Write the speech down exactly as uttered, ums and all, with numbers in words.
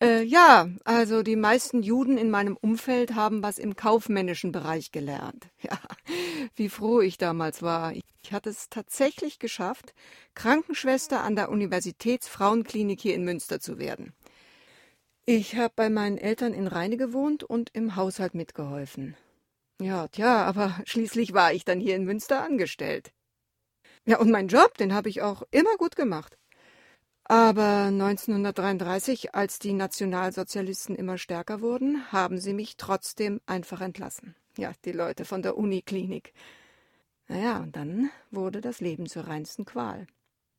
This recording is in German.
Äh, ja, also die meisten Juden in meinem Umfeld haben was im kaufmännischen Bereich gelernt. Ja, wie froh ich damals war. Ich hatte es tatsächlich geschafft, Krankenschwester an der Universitätsfrauenklinik hier in Münster zu werden. Ich habe bei meinen Eltern in Rheine gewohnt und im Haushalt mitgeholfen. Ja, tja, aber schließlich war ich dann hier in Münster angestellt. Ja, und meinen Job, den habe ich auch immer gut gemacht. Aber neunzehnhundertdreiunddreißig, als die Nationalsozialisten immer stärker wurden, haben sie mich trotzdem einfach entlassen. Ja, die Leute von der Uniklinik. Naja, und dann wurde das Leben zur reinsten Qual.